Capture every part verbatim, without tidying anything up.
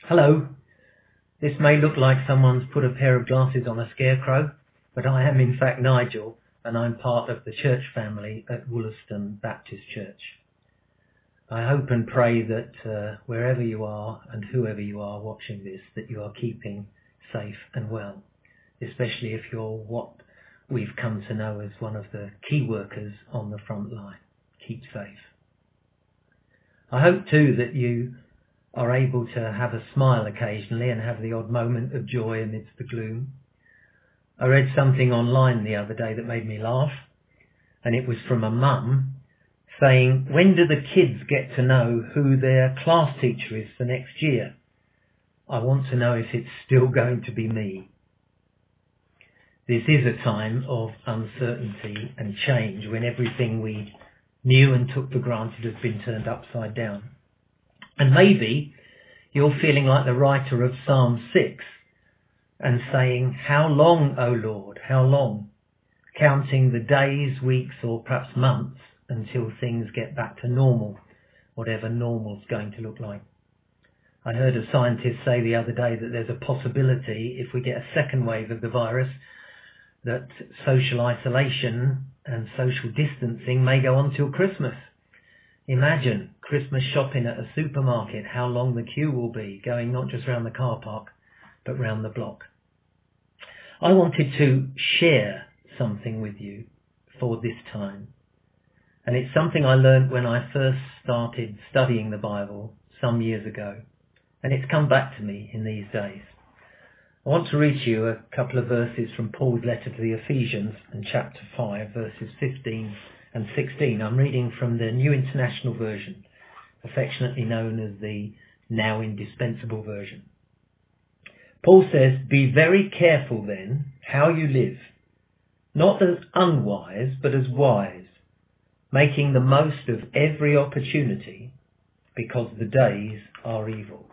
Hello. This may look like someone's put a pair of glasses on a scarecrow, but I am in fact Nigel, and I'm part of the church family at Wollaston Baptist Church. I hope and pray that uh, wherever you are and whoever you are watching this, that you are keeping safe and well, especially if you're what we've come to know as one of the key workers on the front line. Keep safe. I hope too that you are able to have a smile occasionally and have the odd moment of joy amidst the gloom. I read something online the other day that made me laugh, and it was from a mum saying, when do the kids get to know who their class teacher is for next year? I want to know if it's still going to be me. This is a time of uncertainty and change when everything we knew and took for granted has been turned upside down. And maybe you're feeling like the writer of Psalm six and saying, how long, O Lord, how long? Counting the days, weeks, or perhaps months until things get back to normal, whatever normal's going to look like. I heard a scientist say the other day that there's a possibility, if we get a second wave of the virus, that social isolation and social distancing may go on till Christmas. Imagine Christmas shopping at a supermarket, how long the queue will be, going not just round the car park, but round the block. I wanted to share something with you for this time. And it's something I learned when I first started studying the Bible some years ago. And it's come back to me in these days. I want to read to you a couple of verses from Paul's letter to the Ephesians in chapter five, verses fifteen and sixteen. I'm reading from the New International Version, affectionately known as the Now Indispensable Version. Paul says, be very careful then how you live, not as unwise, but as wise, making the most of every opportunity, because the days are evil.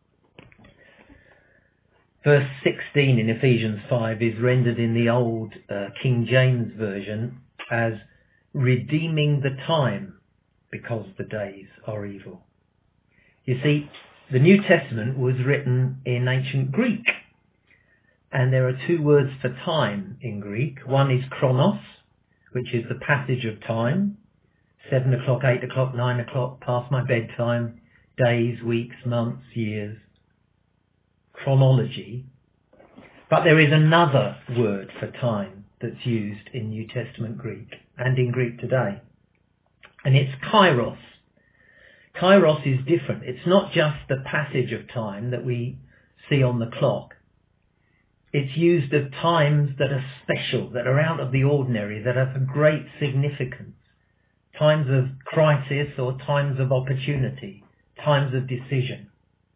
Verse sixteen in Ephesians five is rendered in the old uh, King James Version as redeeming the time, because the days are evil. You see, the New Testament was written in ancient Greek, and there are two words for time in Greek. One is chronos, which is the passage of time, seven o'clock, eight o'clock, nine o'clock, past my bedtime, days, weeks, months, years. Chronology. But there is another word for time that's used in New Testament Greek and in Greek today, and it's kairos. Kairos is different. It's not just the passage of time that we see on the clock. It's used of times that are special, that are out of the ordinary, that have a great significance. Times of crisis or times of opportunity, times of decision.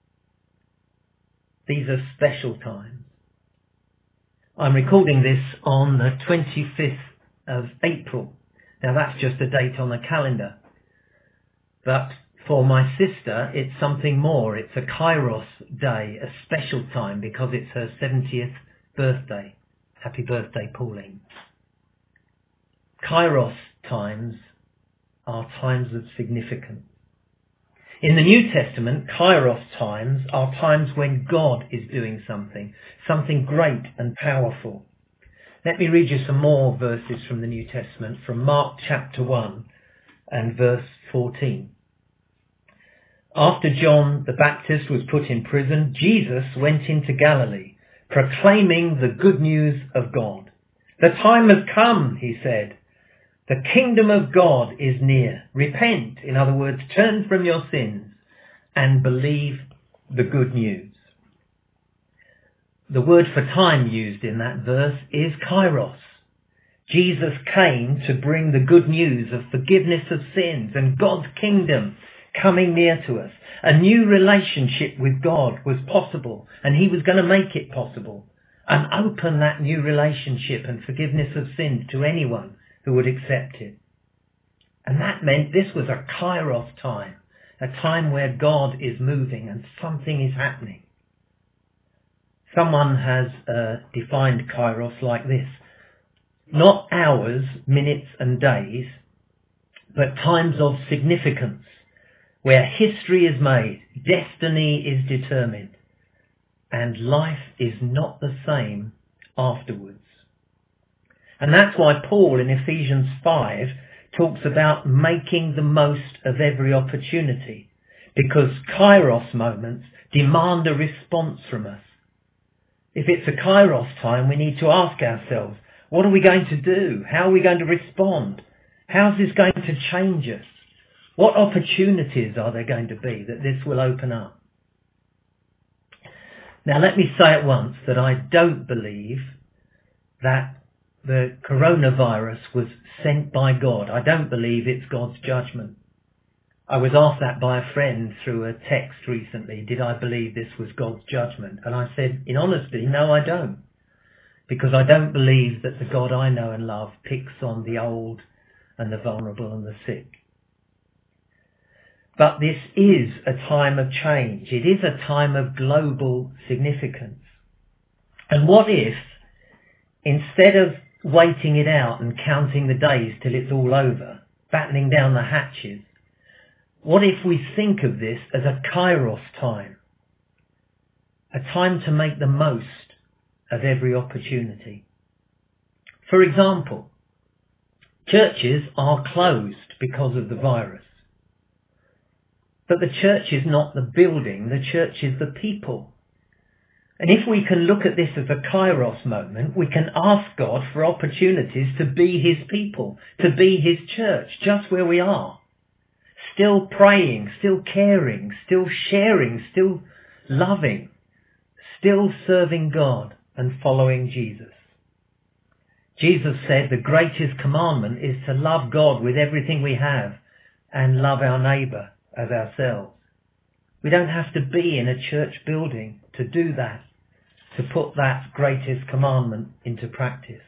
These are special times. I'm recording this on the twenty-fifth of April. Now that's just a date on the calendar. But for my sister, it's something more. It's a Kairos day, a special time, because it's her seventieth birthday. Happy birthday, Pauline. Kairos times are times of significance. In the New Testament, Kairos times are times when God is doing something, something great and powerful. Let me read you some more verses from the New Testament, from Mark chapter one and verse fourteen. After John the Baptist was put in prison, Jesus went into Galilee, proclaiming the good news of God. The time has come, he said. The kingdom of God is near. Repent, in other words, turn from your sins and believe the good news. The word for time used in that verse is kairos. Jesus came to bring the good news of forgiveness of sins and God's kingdom coming near to us. A new relationship with God was possible, and he was going to make it possible and open that new relationship and forgiveness of sins to anyone who would accept it. And that meant this was a kairos time, a time where God is moving and something is happening. Someone has uh, defined kairos like this: not hours, minutes and days, but times of significance, where history is made, destiny is determined, and life is not the same afterwards. And that's why Paul in Ephesians five talks about making the most of every opportunity, because kairos moments demand a response from us. If it's a kairos time, we need to ask ourselves, what are we going to do? How are we going to respond? How's this going to change us? What opportunities are there going to be that this will open up? Now let me say at once that I don't believe that the coronavirus was sent by God. I don't believe it's God's judgment. I was asked that by a friend through a text recently. Did I believe this was God's judgment? And I said, in honesty, no, I don't. Because I don't believe that the God I know and love picks on the old and the vulnerable and the sick. But this is a time of change. It is a time of global significance. And what if, instead of waiting it out and counting the days till it's all over, battening down the hatches, what if we think of this as a kairos time? A time to make the most of every opportunity. For example, churches are closed because of the virus. But the church is not the building, the church is the people. And if we can look at this as a kairos moment, we can ask God for opportunities to be his people, to be his church, just where we are. Still praying, still caring, still sharing, still loving, still serving God and following Jesus. Jesus said the greatest commandment is to love God with everything we have and love our neighbour as ourselves. We don't have to be in a church building to do that, to put that greatest commandment into practice.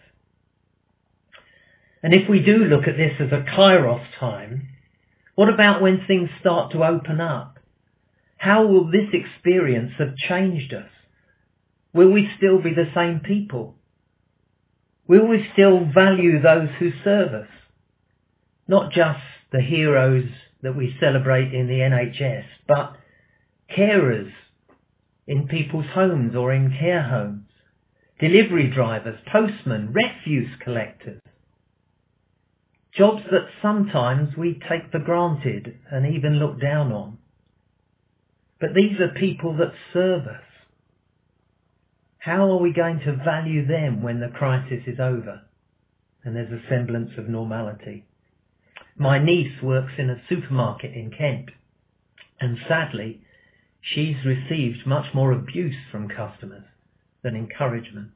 And if we do look at this as a kairos time, what about when things start to open up? How will this experience have changed us? Will we still be the same people? Will we still value those who serve us? Not just the heroes that we celebrate in the N H S, but carers in people's homes or in care homes, delivery drivers, postmen, refuse collectors. Jobs that sometimes we take for granted and even look down on. But these are people that serve us. How are we going to value them when the crisis is over and there's a semblance of normality? My niece works in a supermarket in Kent, and sadly, she's received much more abuse from customers than encouragement.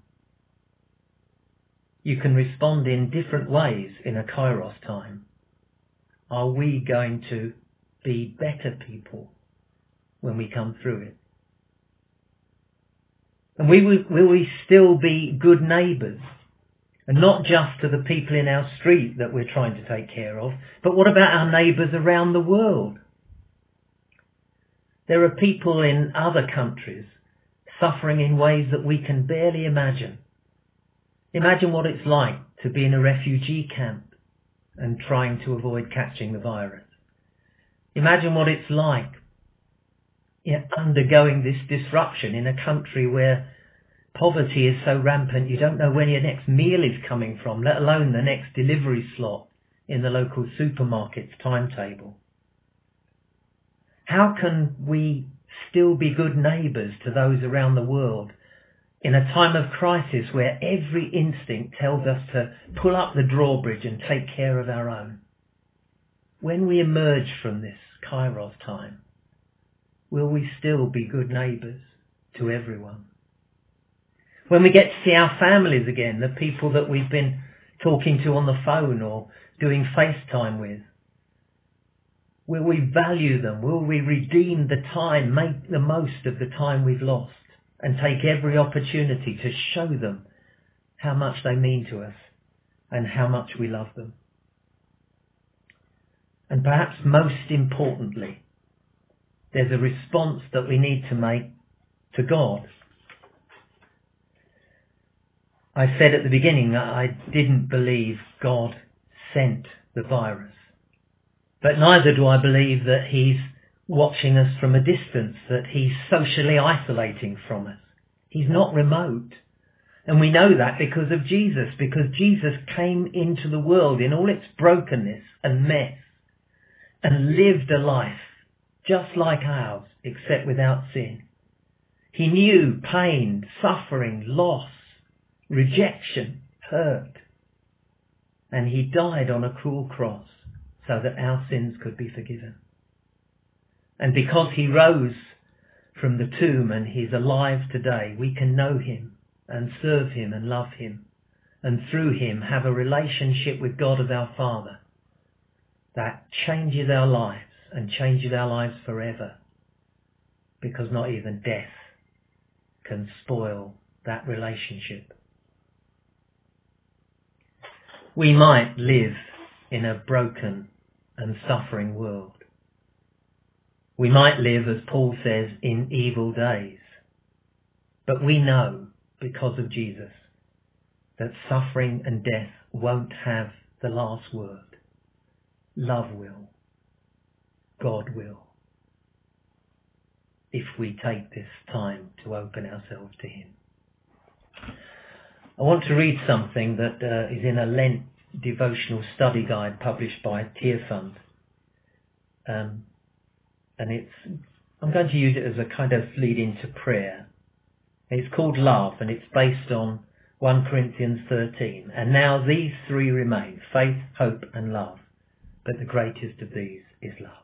You can respond in different ways in a kairos time. Are we going to be better people when we come through it? And we will, will we still be good neighbours? And not just to the people in our street that we're trying to take care of, but what about our neighbours around the world? There are people in other countries suffering in ways that we can barely imagine. Imagine what it's like to be in a refugee camp and trying to avoid catching the virus. Imagine what it's like you know, undergoing this disruption in a country where poverty is so rampant you don't know where your next meal is coming from, let alone the next delivery slot in the local supermarket's timetable. How can we still be good neighbours to those around the world in a time of crisis where every instinct tells us to pull up the drawbridge and take care of our own? When we emerge from this kairos time, will we still be good neighbours to everyone? When we get to see our families again, the people that we've been talking to on the phone or doing FaceTime with, will we value them? Will we redeem the time, make the most of the time we've lost, and take every opportunity to show them how much they mean to us and how much we love them? And perhaps most importantly, there's a response that we need to make to God. I said at the beginning that I didn't believe God sent the virus. But neither do I believe that he's watching us from a distance, that he's socially isolating from us. He's not remote. And we know that because of Jesus, because Jesus came into the world in all its brokenness and mess and lived a life just like ours, except without sin. He knew pain, suffering, loss, rejection, hurt. And he died on a cruel cross so that our sins could be forgiven. And because he rose from the tomb and he's alive today, we can know him and serve him and love him, and through him have a relationship with God as our Father that changes our lives and changes our lives forever, because not even death can spoil that relationship. We might live in a broken and suffering world. We might live, as Paul says, in evil days. But we know, because of Jesus, that suffering and death won't have the last word. Love will. God will. If we take this time to open ourselves to him. I want to read something that uh, is in a Lent devotional study guide published by Tearfund. Um, and it's, I'm going to use it as a kind of lead into prayer. It's called Love, and it's based on First Corinthians thirteen. And now these three remain, faith, hope and love. But the greatest of these is love.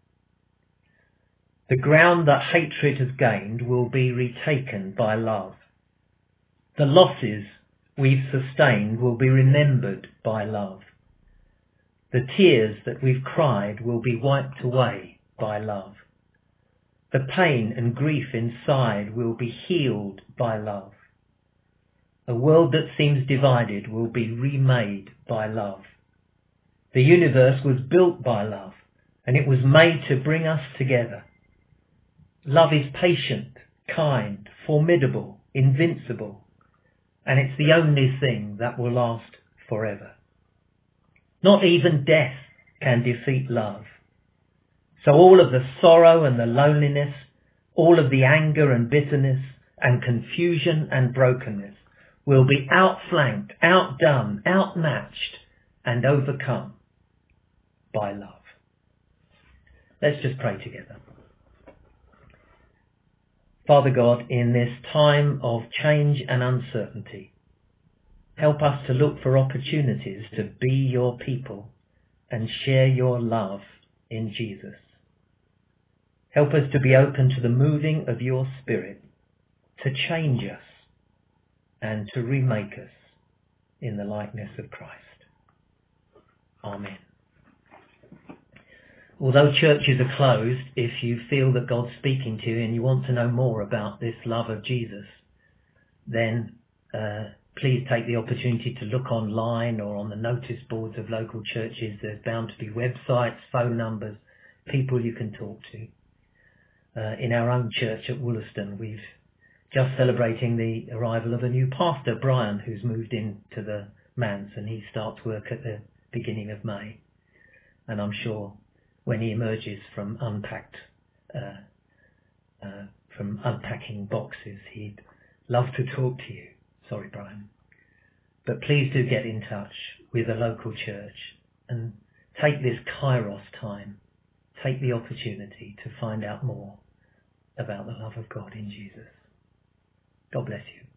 The ground that hatred has gained will be retaken by love. The losses we've sustained will be remembered by love. The tears that we've cried will be wiped away by love. The pain and grief inside will be healed by love. A world that seems divided will be remade by love. The universe was built by love, and it was made to bring us together. Love is patient, kind, formidable, invincible, and it's the only thing that will last forever. Not even death can defeat love. So all of the sorrow and the loneliness, all of the anger and bitterness and confusion and brokenness will be outflanked, outdone, outmatched and overcome by love. Let's just pray together. Father God, in this time of change and uncertainty, help us to look for opportunities to be your people and share your love in Jesus. Help us to be open to the moving of your Spirit to change us and to remake us in the likeness of Christ. Amen. Although churches are closed, if you feel that God's speaking to you and you want to know more about this love of Jesus, then uh, please take the opportunity to look online or on the notice boards of local churches. There's bound to be websites, phone numbers, people you can talk to. Uh, in our own church at Wollaston, we've just celebrating the arrival of a new pastor, Brian, who's moved into the manse, and he starts work at the beginning of May. And I'm sure when he emerges from unpacked, uh, uh, from unpacking boxes, he'd love to talk to you. Sorry, Brian. But please do get in touch with a local church and take this Kairos time. Take the opportunity to find out more about the love of God in Jesus. God bless you.